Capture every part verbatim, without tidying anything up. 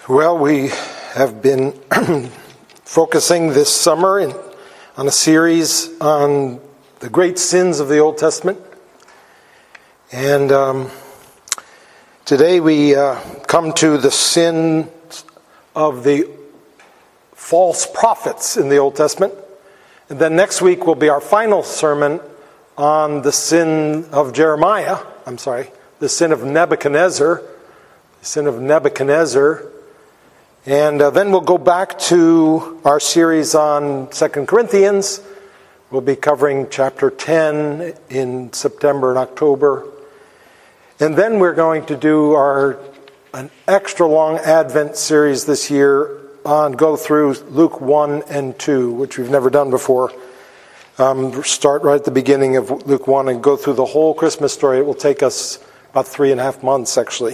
Well, we have been focusing this summer in, on a series on the great sins of the Old Testament. And um, today we uh, come to the sin of the false prophets in the Old Testament. And then next week will be our final sermon on the sin of Jeremiah. I'm sorry, the sin of Nebuchadnezzar. The sin of Nebuchadnezzar. And uh, then we'll go back to our series on Second Corinthians. We'll be covering chapter ten in September and October. And then we're going to do our an extra long Advent series this year on go through Luke one and two, which we've never done before. Um, start right at the beginning of Luke one and go through the whole Christmas story. It will take us about three and a half months, actually.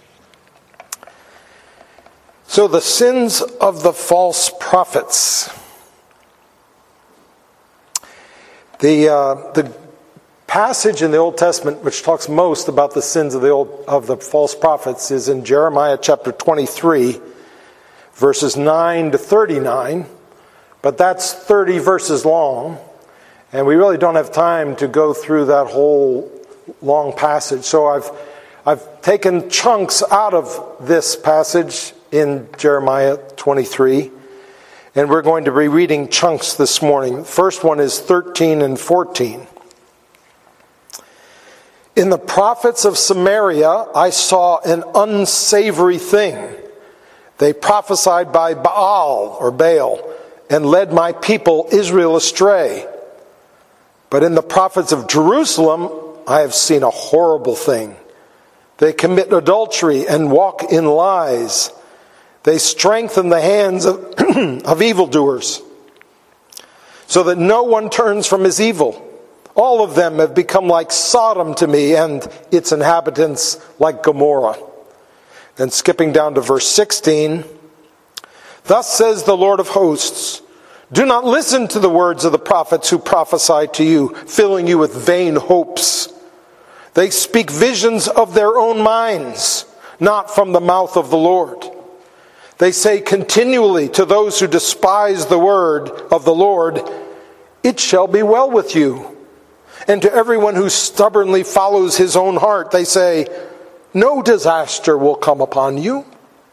So the sins of the false prophets. The uh, the passage in the Old Testament which talks most about the sins of the old of the false prophets is in Jeremiah chapter twenty-three, verses nine to thirty-nine. But that's thirty verses long, and we really don't have time to go through that whole long passage. So I've I've taken chunks out of this passage in Jeremiah twenty-three, and we're going to be reading chunks this morning. The first one is thirteen and fourteen. In the prophets of Samaria, I saw an unsavory thing. They prophesied by Baal or Baal and led my people Israel astray. But in the prophets of Jerusalem, I have seen a horrible thing. They commit adultery and walk in lies. They strengthen the hands of, of evildoers, so that no one turns from his evil. All of them have become like Sodom to me, and its inhabitants like Gomorrah. Then skipping down to verse sixteen, thus says the Lord of hosts, do not listen to the words of the prophets who prophesy to you, filling you with vain hopes. They speak visions of their own minds, not from the mouth of the Lord. They say continually to those who despise the word of the Lord, it shall be well with you. And to everyone who stubbornly follows his own heart, they say, no disaster will come upon you.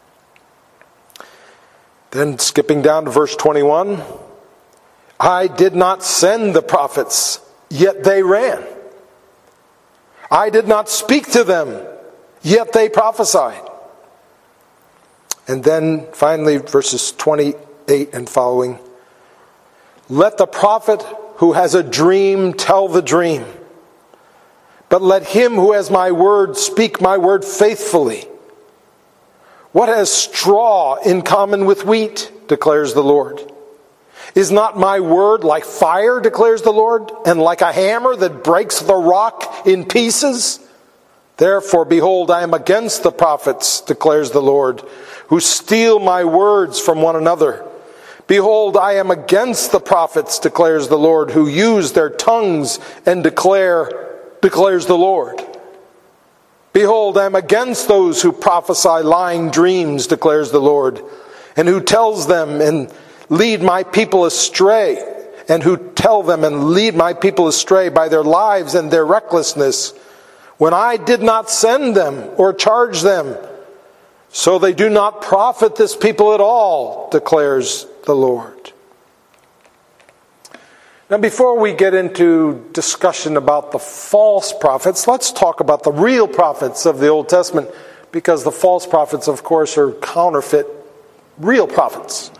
Then skipping down to verse twenty-one, I did not send the prophets, yet they ran. I did not speak to them, yet they prophesied. And then finally, verses twenty-eight and following. Let the prophet who has a dream tell the dream. But let him who has my word speak my word faithfully. What has straw in common with wheat, declares the Lord? Is not my word like fire, declares the Lord, and like a hammer that breaks the rock in pieces? Therefore, behold, I am against the prophets, declares the Lord, who steal my words from one another. Behold, I am against the prophets, declares the Lord, who use their tongues and declare, declares the Lord. Behold, I am against those who prophesy lying dreams, declares the Lord, and who tells them and lead my people astray, and who tell them and lead my people astray by their lives and their recklessness, when I did not send them or charge them. So they do not profit this people at all, declares the Lord. Now, before we get into discussion about the false prophets, let's talk about the real prophets of the Old Testament, because the false prophets, of course, are counterfeit real prophets.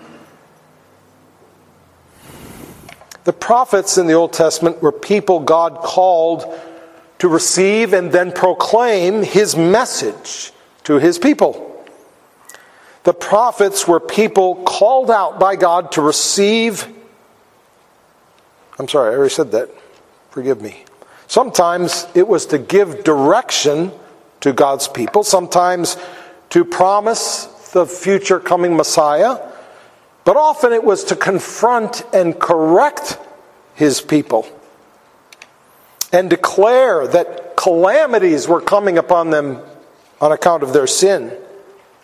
The prophets in the Old Testament were people God called to receive and then proclaim his message to his people. The prophets were people called out by God to receive. I'm sorry, I already said that. Forgive me. Sometimes it was to give direction to God's people. Sometimes to promise the future coming Messiah. But often it was to confront and correct his people and declare that calamities were coming upon them on account of their sin.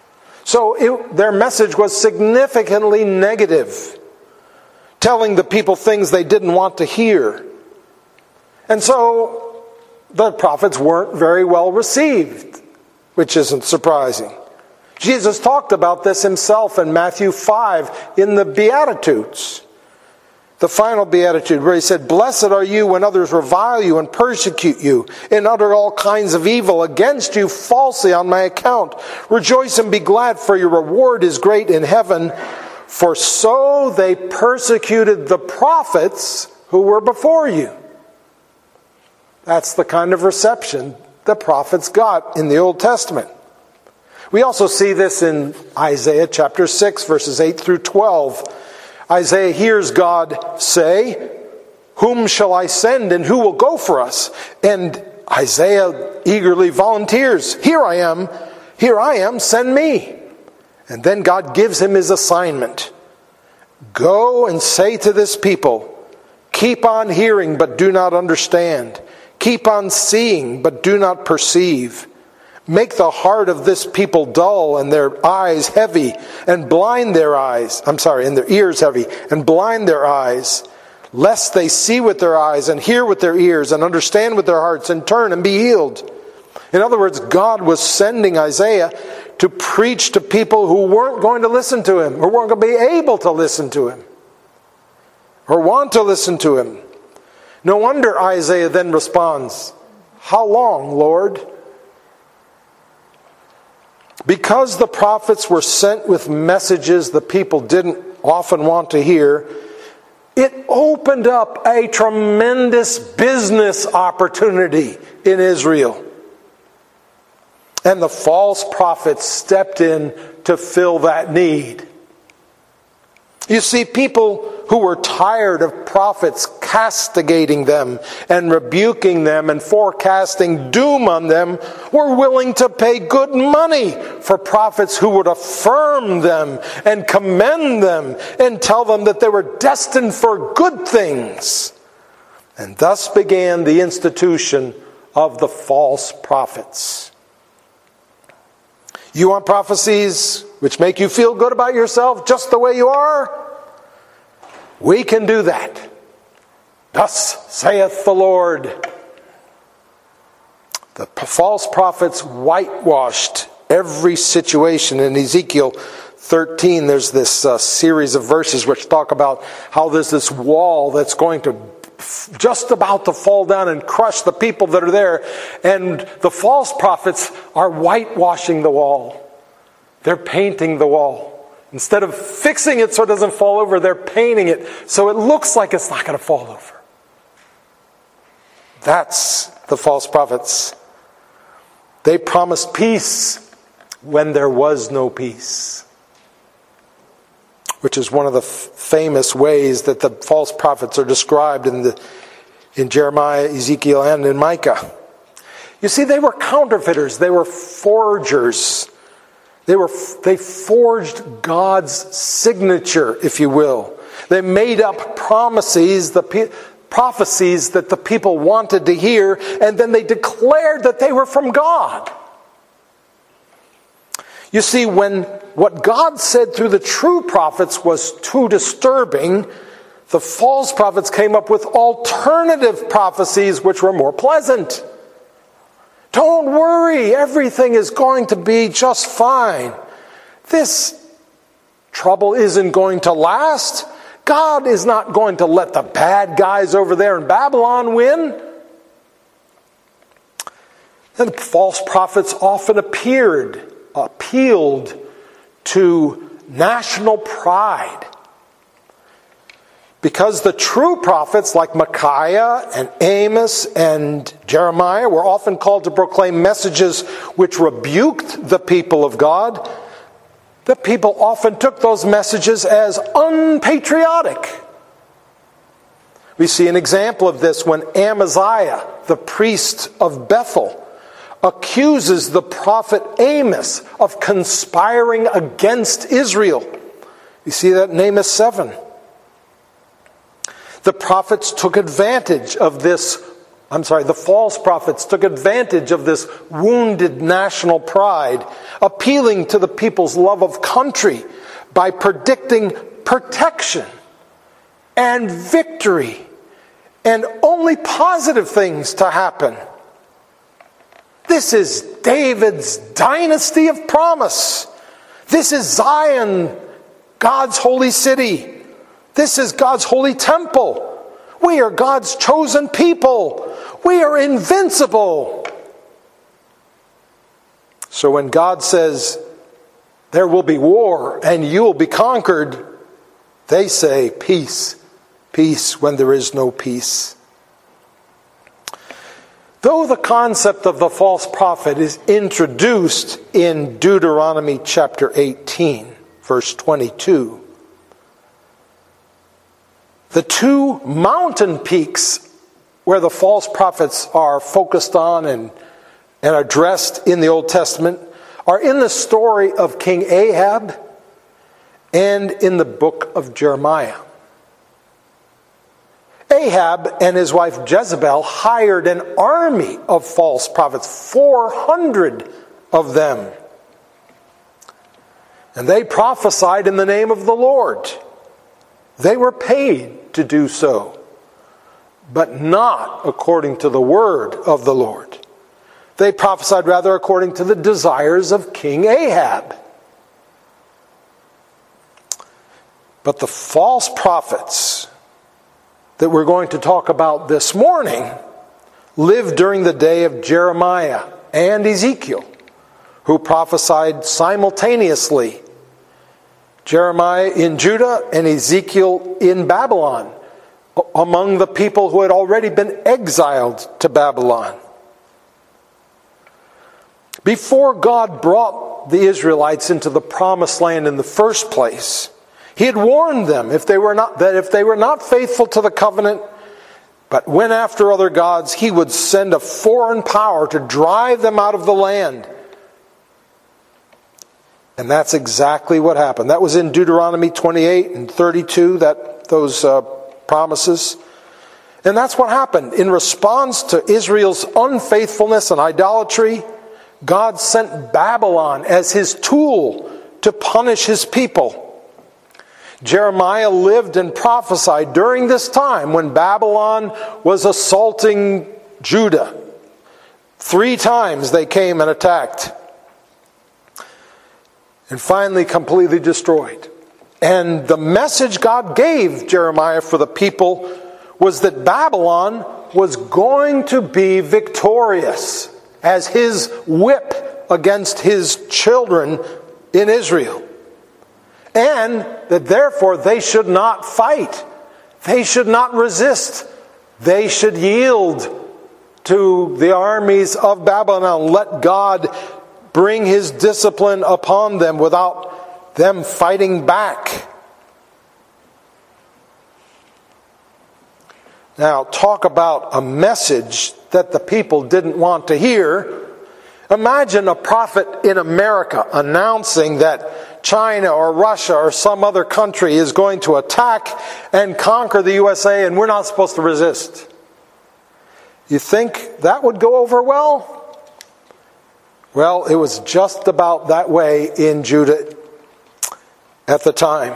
So it, their message was significantly negative, telling the people things they didn't want to hear. And so the prophets weren't very well received, which isn't surprising. Jesus talked about this himself in Matthew five in the Beatitudes. The final beatitude where he said, "Blessed are you when others revile you and persecute you and utter all kinds of evil against you falsely on my account. Rejoice and be glad, for your reward is great in heaven. For so they persecuted the prophets who were before you." That's the kind of reception the prophets got in the Old Testament. We also see this in Isaiah chapter six, verses eight through twelve. Isaiah hears God say, "Whom shall I send, and who will go for us?" And Isaiah eagerly volunteers, "Here I am, here I am, send me." And then God gives him his assignment. "Go and say to this people, keep on hearing, but do not understand. Keep on seeing, but do not perceive. Make the heart of this people dull and their eyes heavy, and blind their eyes, I'm sorry, and their ears heavy, and blind their eyes, lest they see with their eyes and hear with their ears and understand with their hearts and turn and be healed." In other words, God was sending Isaiah to preach to people who weren't going to listen to him, or weren't going to be able to listen to him, or want to listen to him. No wonder Isaiah then responds, "How long, Lord?" Because the prophets were sent with messages the people didn't often want to hear, it opened up a tremendous business opportunity in Israel. And the false prophets stepped in to fill that need. You see, people who were tired of prophets castigating them and rebuking them and forecasting doom on them were willing to pay good money for prophets who would affirm them and commend them and tell them that they were destined for good things. And thus began the institution of the false prophets. You want prophecies which make you feel good about yourself just the way you are? We can do that. Thus saith the Lord. The false prophets whitewashed every situation. In Ezekiel thirteen, there's this uh, series of verses which talk about how there's this wall that's going to just about to fall down and crush the people that are there. And the false prophets are whitewashing the wall. They're painting the wall. Instead of fixing it so it doesn't fall over, they're painting it so it looks like it's not going to fall over. That's the false prophets. They promised peace when there was no peace, which is one of the f- famous ways that the false prophets are described in the in Jeremiah, Ezekiel, and in Micah. You see, they were counterfeiters. They were forgers. They were they forged God's signature, if you will. They made up promises, the pe- prophecies that the people wanted to hear, and then they declared that they were from God. You see, when what God said through the true prophets was too disturbing, the false prophets came up with alternative prophecies which were more pleasant. Don't worry, everything is going to be just fine. This trouble isn't going to last. God is not going to let the bad guys over there in Babylon win. And the false prophets often appeared, appealed to national pride. Because the true prophets like Micaiah and Amos and Jeremiah were often called to proclaim messages which rebuked the people of God, the people often took those messages as unpatriotic. We see an example of this when Amaziah, the priest of Bethel, accuses the prophet Amos of conspiring against Israel. You see that in Amos seven. The prophets took advantage of this I'm sorry, the false prophets took advantage of this wounded national pride, appealing to the people's love of country by predicting protection and victory and only positive things to happen. This is David's dynasty of promise. This is Zion, God's holy city. This is God's holy temple. We are God's chosen people. We are invincible. So when God says, there will be war and you will be conquered, they say, peace, peace when there is no peace. Though the concept of the false prophet is introduced in Deuteronomy chapter eighteen, verse twenty-two, the two mountain peaks where the false prophets are focused on and, and addressed in the Old Testament are in the story of King Ahab and in the book of Jeremiah. Ahab and his wife Jezebel hired an army of false prophets, four hundred of them. And they prophesied in the name of the Lord. They were paid to do so, but not according to the word of the Lord. They prophesied rather according to the desires of King Ahab. But the false prophets that we're going to talk about this morning lived during the day of Jeremiah and Ezekiel, who prophesied simultaneously. Jeremiah in Judah and Ezekiel in Babylon, among the people who had already been exiled to Babylon. Before God brought the Israelites into the promised land in the first place, He had warned them if they were not, that if they were not faithful to the covenant, but went after other gods, He would send a foreign power to drive them out of the land. And that's exactly what happened. That was in Deuteronomy twenty-eight and thirty-two, that those uh, promises. And that's what happened. In response to Israel's unfaithfulness and idolatry, God sent Babylon as His tool to punish His people. Jeremiah lived and prophesied during this time when Babylon was assaulting Judah. Three times they came and attacked. And finally completely destroyed. And the message God gave Jeremiah for the people was that Babylon was going to be victorious as His whip against His children in Israel. And that therefore they should not fight. They should not resist. They should yield to the armies of Babylon. Let God bring His discipline upon them without them fighting back. Now, talk about a message that the people didn't want to hear. Imagine a prophet in America announcing that China or Russia or some other country is going to attack and conquer the U S A and we're not supposed to resist. You think that would go over well? Well, it was just about that way in Judah at the time.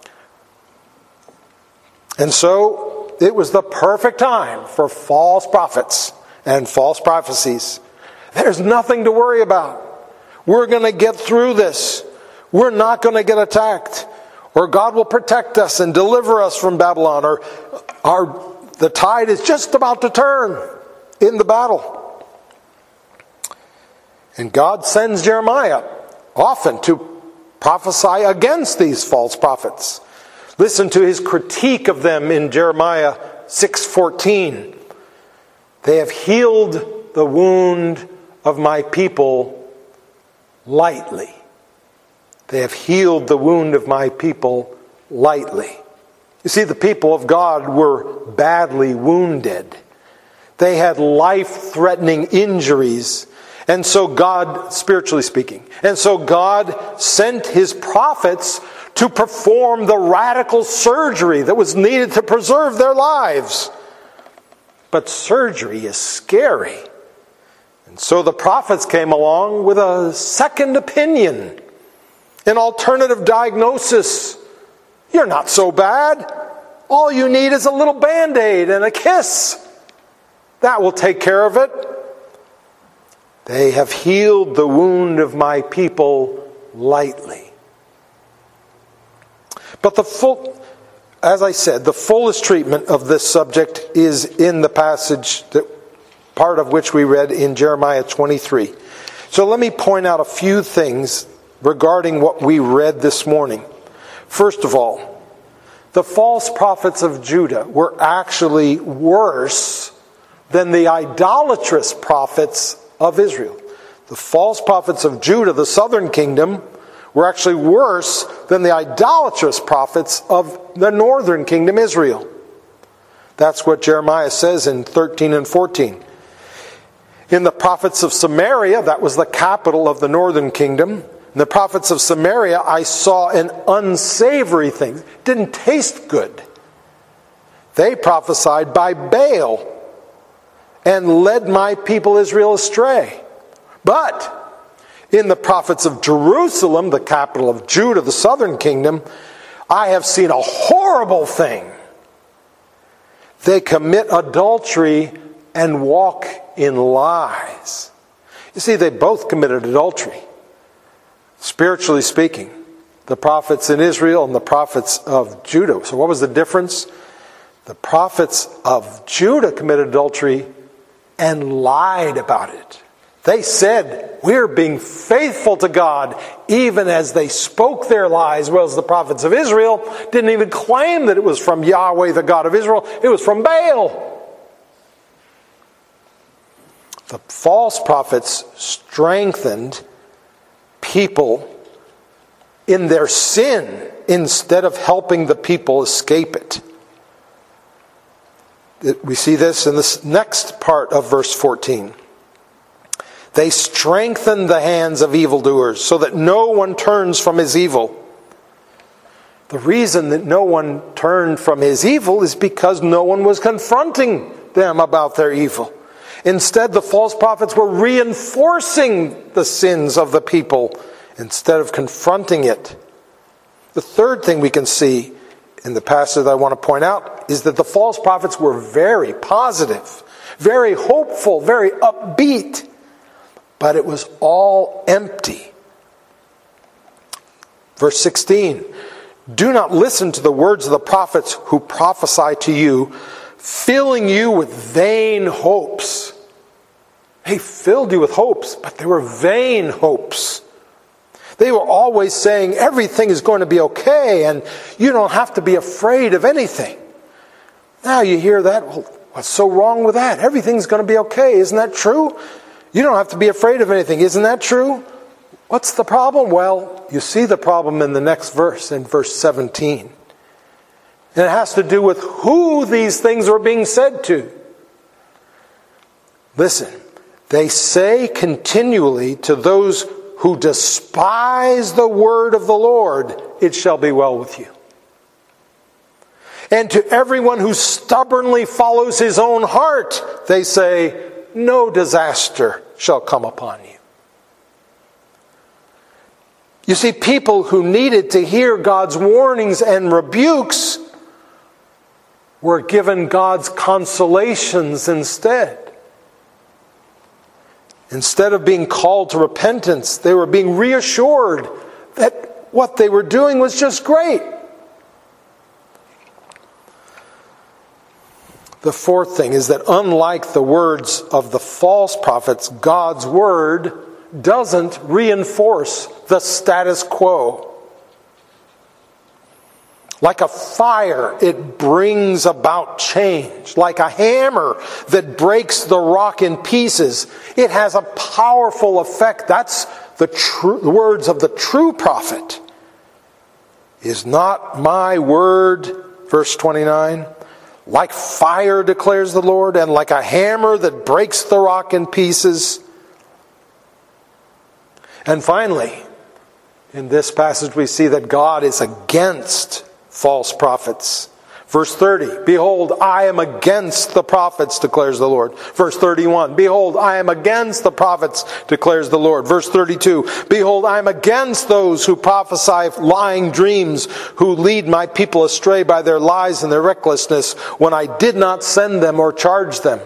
And so it was the perfect time for false prophets and false prophecies. There's nothing to worry about. We're going to get through this. We're not going to get attacked. Or God will protect us and deliver us from Babylon. Or our, the tide is just about to turn in the battle. And God sends Jeremiah often to prophesy against these false prophets. Listen to his critique of them in Jeremiah six fourteen. They have healed the wound of my people lightly. They have healed the wound of my people lightly. You see, the people of God were badly wounded. They had life-threatening injuries. And so God, spiritually speaking, and so God sent His prophets to perform the radical surgery that was needed to preserve their lives. But surgery is scary. And so the prophets came along with a second opinion, an alternative diagnosis. You're not so bad. All you need is a little Band-Aid and a kiss. That will take care of it. They have healed the wound of my people lightly. But the full, as I said, the fullest treatment of this subject is in the passage, that part of which we read in Jeremiah twenty-three. So let me point out a few things regarding what we read this morning. First of all, the false prophets of Judah were actually worse than the idolatrous prophets of Israel. The false prophets of Judah, the southern kingdom, were actually worse than the idolatrous prophets of the northern kingdom, Israel. That's what Jeremiah says in thirteen and fourteen. In the prophets of Samaria, that was the capital of the northern kingdom, in the prophets of Samaria, I saw an unsavory thing. It didn't taste good. They prophesied by Baal and led my people Israel astray. But in the prophets of Jerusalem, the capital of Judah, the southern kingdom, I have seen a horrible thing. They commit adultery and walk in lies. You see, they both committed adultery. Spiritually speaking, the prophets in Israel and the prophets of Judah. So what was the difference? The prophets of Judah committed adultery and lied about it. They said, we're being faithful to God, even as they spoke their lies, whereas the prophets of Israel didn't even claim that it was from Yahweh, the God of Israel. It was from Baal. The false prophets strengthened people in their sin instead of helping the people escape it. We see this in this next part of verse fourteen. They strengthen the hands of evildoers so that no one turns from his evil. The reason that no one turned from his evil is because no one was confronting them about their evil. Instead, the false prophets were reinforcing the sins of the people instead of confronting it. The third thing we can see in the passage that I want to point out is that the false prophets were very positive, very hopeful, very upbeat, but it was all empty. Verse sixteen, do not listen to the words of the prophets who prophesy to you, filling you with vain hopes. They filled you with hopes, but they were vain hopes. They were always saying everything is going to be okay and you don't have to be afraid of anything. Now you hear that, well, what's so wrong with that? Everything's going to be okay. Isn't that true? You don't have to be afraid of anything. Isn't that true? What's the problem? Well, you see the problem in the next verse, in verse seventeen. And it has to do with who these things were being said to. Listen, they say continually to those who despise the word of the Lord, it shall be well with you. And to everyone who stubbornly follows his own heart, they say, no disaster shall come upon you. You see, people who needed to hear God's warnings and rebukes were given God's consolations instead. Instead of being called to repentance, they were being reassured that what they were doing was just great. The fourth thing is that unlike the words of the false prophets, God's word doesn't reinforce the status quo. Like a fire, it brings about change. Like a hammer that breaks the rock in pieces, it has a powerful effect. That's the, true, the words of the true prophet. Is not my word, verse twenty-nine, like fire, declares the Lord, and like a hammer that breaks the rock in pieces. And finally, in this passage we see that God is against false prophets. Verse thirty, behold, I am against the prophets, declares the Lord. Verse thirty-one, behold, I am against the prophets, declares the Lord. Verse thirty-two, behold, I am against those who prophesy lying dreams, who lead my people astray by their lies and their recklessness, when I did not send them or charge them.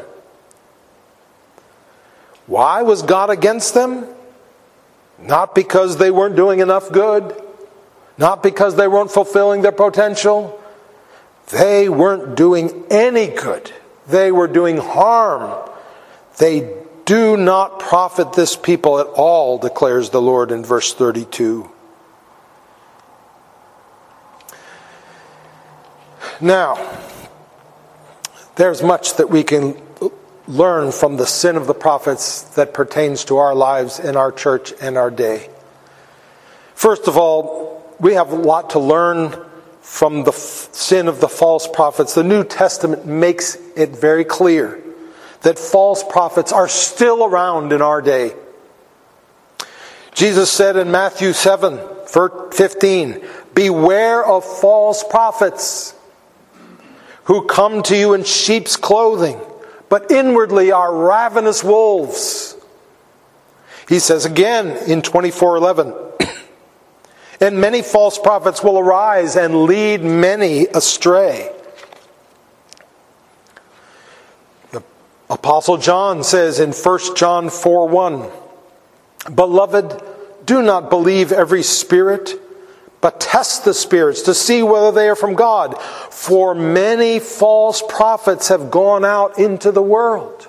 Why was God against them? Not because they weren't doing enough good, not because they weren't fulfilling their potential. They weren't doing any good. They were doing harm. They do not profit this people at all, declares the Lord in verse thirty-two. Now, there's much that we can learn from the sin of the prophets that pertains to our lives in our church and our day. First of all, we have a lot to learn from the f- sin of the false prophets. The New Testament makes it very clear that false prophets are still around in our day. Jesus said in Matthew seven, verse fifteen, beware of false prophets who come to you in sheep's clothing, but inwardly are ravenous wolves. He says again in twenty-four eleven, and many false prophets will arise and lead many astray. The Apostle John says in First John four one, beloved, do not believe every spirit, but test the spirits to see whether they are from God. For many false prophets have gone out into the world.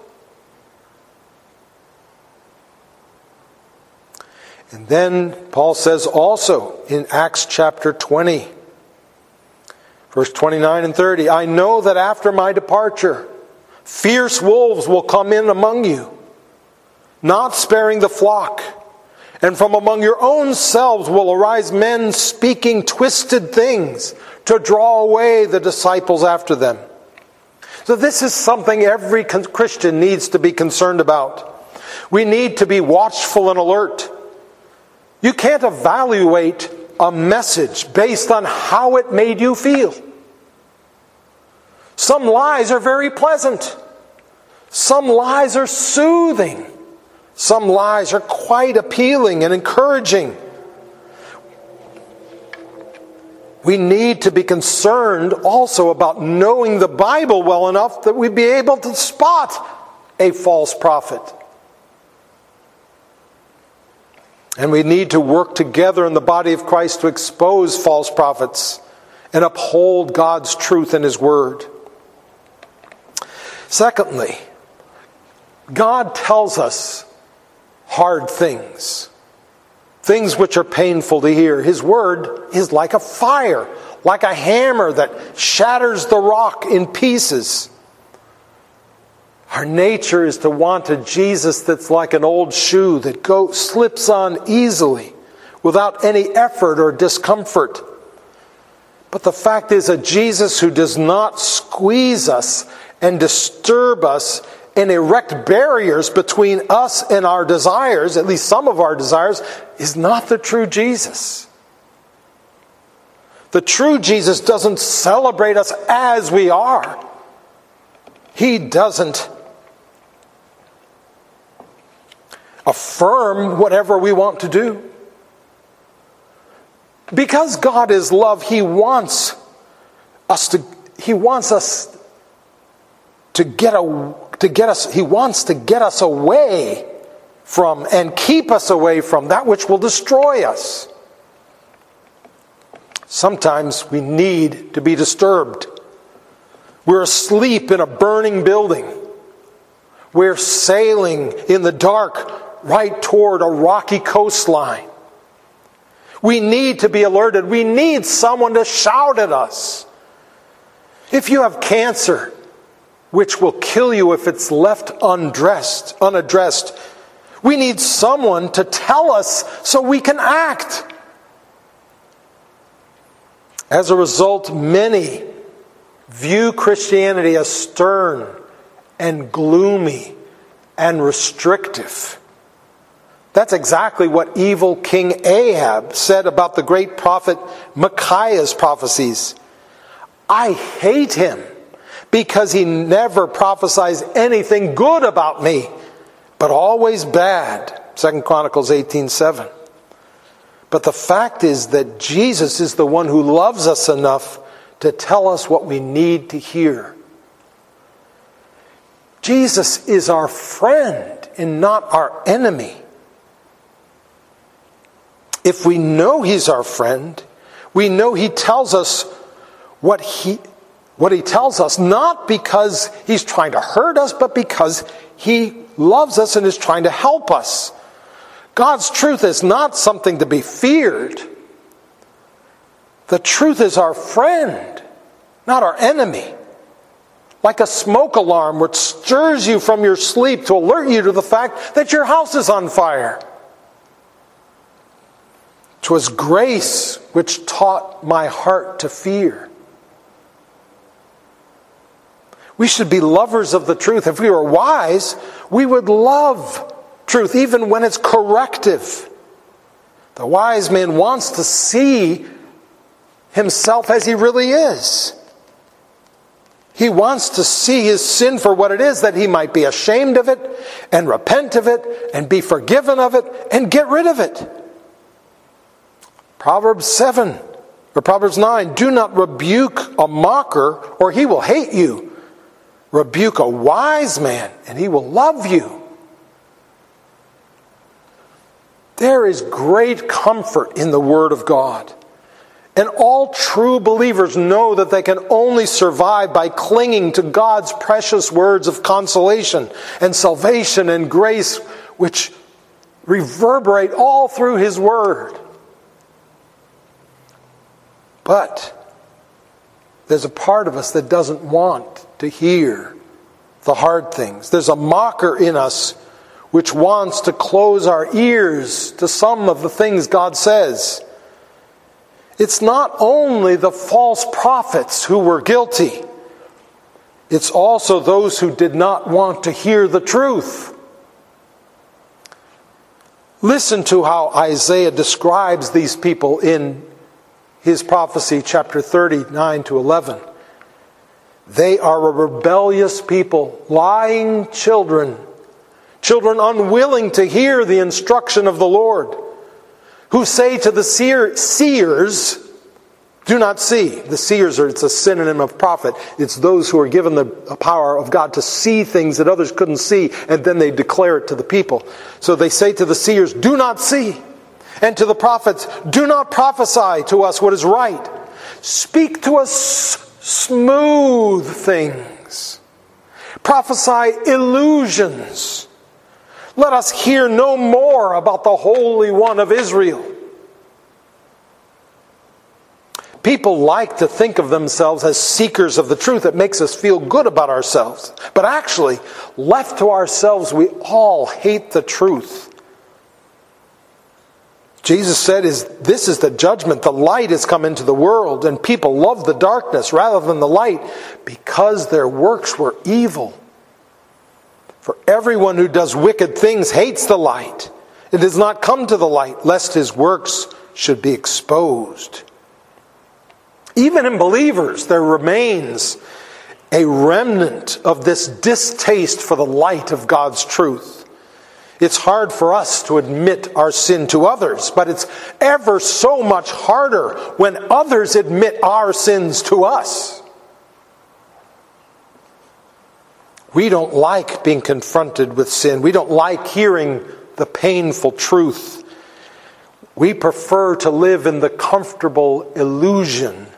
And then Paul says also in Acts chapter twenty, verse twenty-nine and thirty, I know that after my departure, fierce wolves will come in among you, not sparing the flock. And from among your own selves will arise men speaking twisted things to draw away the disciples after them. So this is something every Christian needs to be concerned about. We need to be watchful and alert. You can't evaluate a message based on how it made you feel. Some lies are very pleasant. Some lies are soothing. Some lies are quite appealing and encouraging. We need to be concerned also about knowing the Bible well enough that we'd be able to spot a false prophet. And we need to work together in the body of Christ to expose false prophets and uphold God's truth in His Word. Secondly, God tells us hard things, things which are painful to hear. His Word is like a fire, like a hammer that shatters the rock in pieces. Our nature is to want a Jesus that's like an old shoe that go, slips on easily without any effort or discomfort. But the fact is, a Jesus who does not squeeze us and disturb us and erect barriers between us and our desires, at least some of our desires, is not the true Jesus. The true Jesus doesn't celebrate us as we are. He doesn't affirm whatever we want to do. Because God is love, He wants us to He wants us to get a, to get us He wants to get us away from and keep us away from that which will destroy us. Sometimes we need to be disturbed. We're asleep in a burning building. We're sailing in the dark right toward a rocky coastline. We need to be alerted. We need someone to shout at us. If you have cancer, which will kill you if it's left undressed, unaddressed, we need someone to tell us so we can act. As a result, many view Christianity as stern and gloomy and restrictive. That's exactly what evil King Ahab said about the great prophet Micaiah's prophecies. I hate him because he never prophesies anything good about me, but always bad. Second Chronicles eighteen seven. But the fact is that Jesus is the one who loves us enough to tell us what we need to hear. Jesus is our friend and not our enemy. If we know he's our friend, we know he tells us what he what he tells us, not because he's trying to hurt us, but because he loves us and is trying to help us. God's truth is not something to be feared. The truth is our friend, not our enemy. Like a smoke alarm which stirs you from your sleep to alert you to the fact that your house is on fire. 'Twas grace which taught my heart to fear. We should be lovers of the truth. If we were wise, we would love truth, even when it's corrective. The wise man wants to see himself as he really is. He wants to see his sin for what it is, that he might be ashamed of it and repent of it and be forgiven of it and get rid of it. Proverbs seven, or Proverbs nine, do not rebuke a mocker or he will hate you. Rebuke a wise man and he will love you. There is great comfort in the Word of God. And all true believers know that they can only survive by clinging to God's precious words of consolation and salvation and grace, which reverberate all through His Word. But there's a part of us that doesn't want to hear the hard things. There's a mocker in us which wants to close our ears to some of the things God says. It's not only the false prophets who were guilty. It's also those who did not want to hear the truth. Listen to how Isaiah describes these people in his prophecy, chapter thirty-nine to eleven. They are a rebellious people, lying children, children unwilling to hear the instruction of the Lord, who say to the seer, seers, do not see. The seers are, it's a synonym of prophet. It's those who are given the power of God to see things that others couldn't see, and then they declare it to the people. So they say to the seers, do not see. And to the prophets, do not prophesy to us what is right. Speak to us smooth things. Prophesy illusions. Let us hear no more about the Holy One of Israel. People like to think of themselves as seekers of the truth. It makes us feel good about ourselves. But actually, left to ourselves, we all hate the truth. Jesus said, "Is this is the judgment. The light has come into the world, and people love the darkness rather than the light because their works were evil. For everyone who does wicked things hates the light. It does not come to the light, lest his works should be exposed." Even in believers, there remains a remnant of this distaste for the light of God's truth. It's hard for us to admit our sin to others, but it's ever so much harder when others admit our sins to us. We don't like being confronted with sin. We don't like hearing the painful truth. We prefer to live in the comfortable illusion.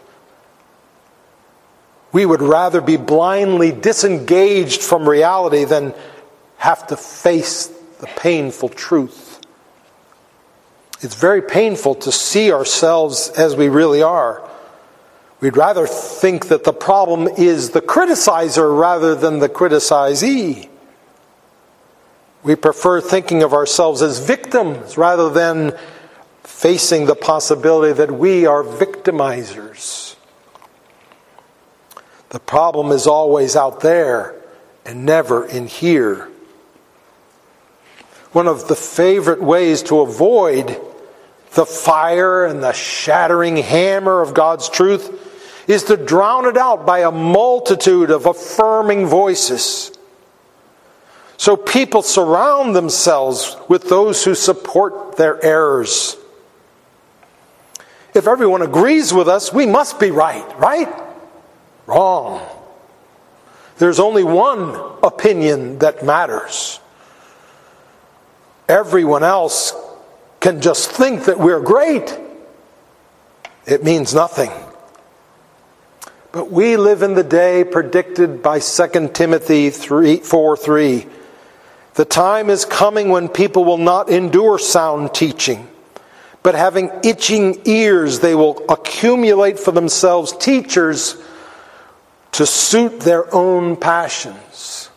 We would rather be blindly disengaged from reality than have to face the painful truth. It's very painful to see ourselves as we really are. We'd rather think that the problem is the criticizer rather than the criticizee. We prefer thinking of ourselves as victims rather than facing the possibility that we are victimizers. The problem is always out there and never in here. One of the favorite ways to avoid the fire and the shattering hammer of God's truth is to drown it out by a multitude of affirming voices. So people surround themselves with those who support their errors. If everyone agrees with us, we must be right, right? Wrong. There's only one opinion that matters. Everyone else can just think that we're great. It means nothing. But we live in the day predicted by Second Timothy four three. The time is coming when people will not endure sound teaching, but having itching ears, they will accumulate for themselves teachers to suit their own passions.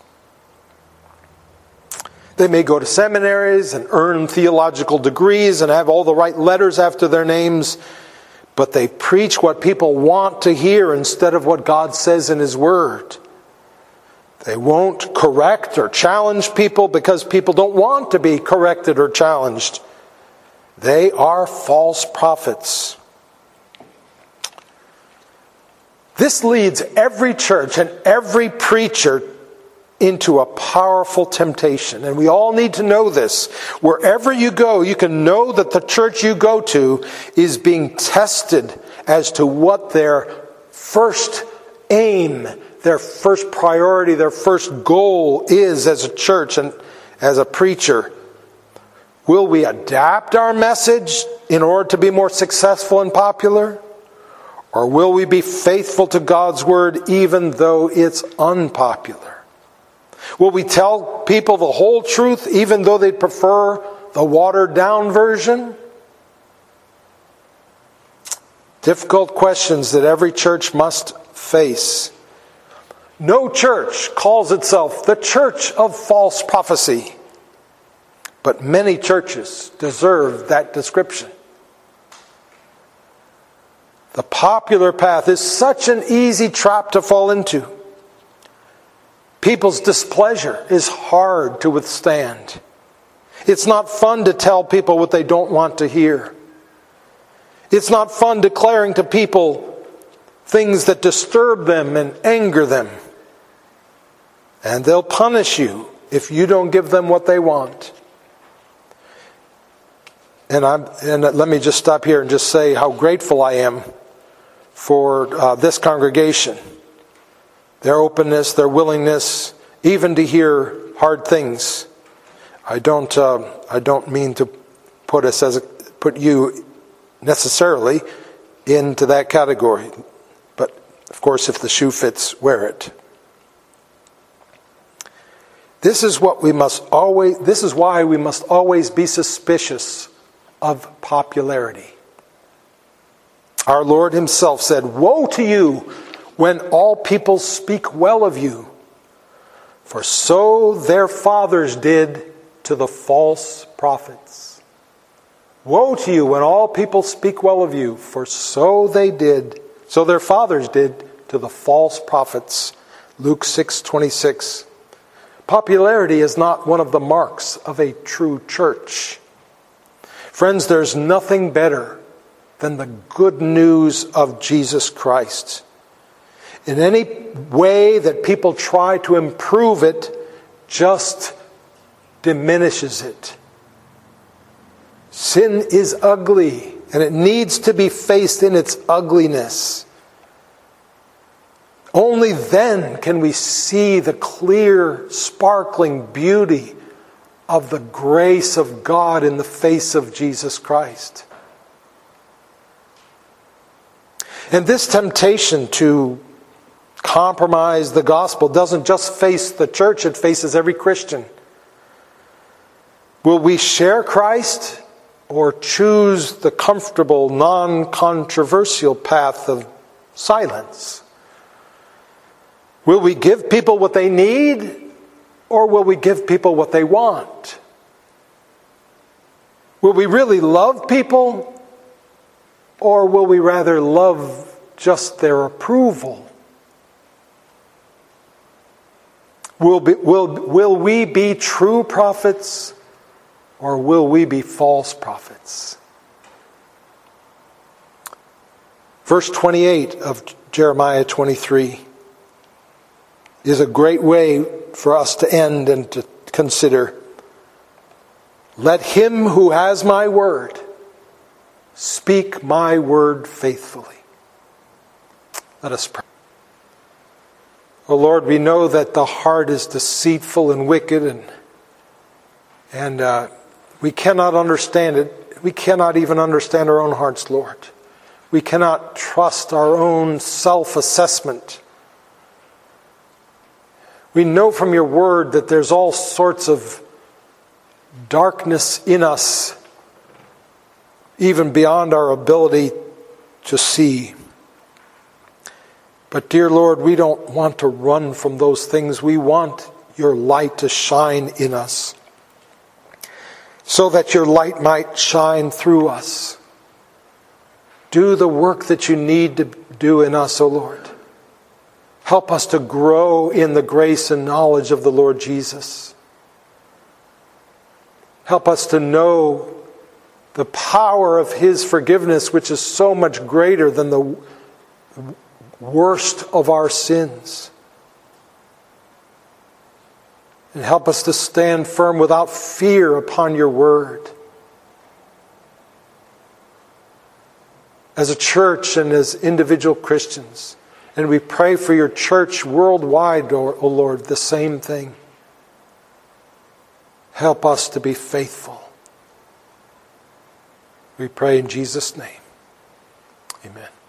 They may go to seminaries and earn theological degrees and have all the right letters after their names, but they preach what people want to hear instead of what God says in His Word. They won't correct or challenge people because people don't want to be corrected or challenged. They are false prophets. This leads every church and every preacher into a powerful temptation. And we all need to know this. Wherever you go, you can know that the church you go to is being tested as to what their first aim, their first priority, their first goal is as a church and as a preacher. Will we adapt our message in order to be more successful and popular? Or will we be faithful to God's Word even though it's unpopular? Will we tell people the whole truth even though they prefer the watered down version? Difficult questions that every church must face. No church calls itself the church of false prophecy, but many churches deserve that description. The popular path is such an easy trap to fall into. People's displeasure is hard to withstand. It's not fun to tell people what they don't want to hear. It's not fun declaring to people things that disturb them and anger them. And they'll punish you if you don't give them what they want. And I'm, and let me just stop here and just say how grateful I am for uh, this congregation. Their openness, their willingness, even to hear hard things. I don't. Uh, I don't mean to put us as a, put you necessarily into that category, but of course, if the shoe fits, wear it. This is what we must always. This is why we must always be suspicious of popularity. Our Lord Himself said, "Woe to you when all people speak well of you, for so their fathers did to the false prophets." Woe to you when all people speak well of you, for so they did, so their fathers did to the false prophets. Luke six twenty-six. Popularity is not one of the marks of a true church. Friends, there's nothing better than the good news of Jesus Christ. In any way that people try to improve it, just diminishes it. Sin is ugly, and it needs to be faced in its ugliness. Only then can we see the clear, sparkling beauty of the grace of God in the face of Jesus Christ. And this temptation to compromise the gospel doesn't just face the church, it faces every Christian. Will we share Christ or choose the comfortable, non-controversial path of silence? Will we give people what they need or will we give people what they want? Will we really love people or will we rather love just their approval? Will, be, will, will we be true prophets or will we be false prophets? Verse twenty-eight of Jeremiah twenty-three is a great way for us to end and to consider. Let him who has my word speak my word faithfully. Let us pray. O Lord, we know that the heart is deceitful and wicked, and and uh, we cannot understand it. We cannot even understand our own hearts, Lord. We cannot trust our own self-assessment. We know from your word that there's all sorts of darkness in us, even beyond our ability to see. But dear Lord, we don't want to run from those things. We want your light to shine in us, so that your light might shine through us. Do the work that you need to do in us, O Lord. Help us to grow in the grace and knowledge of the Lord Jesus. Help us to know the power of his forgiveness, which is so much greater than the worst of our sins. And help us to stand firm without fear upon your word. As a church and as individual Christians. And we pray for your church worldwide, O Lord, the same thing. Help us to be faithful. We pray in Jesus' name. Amen.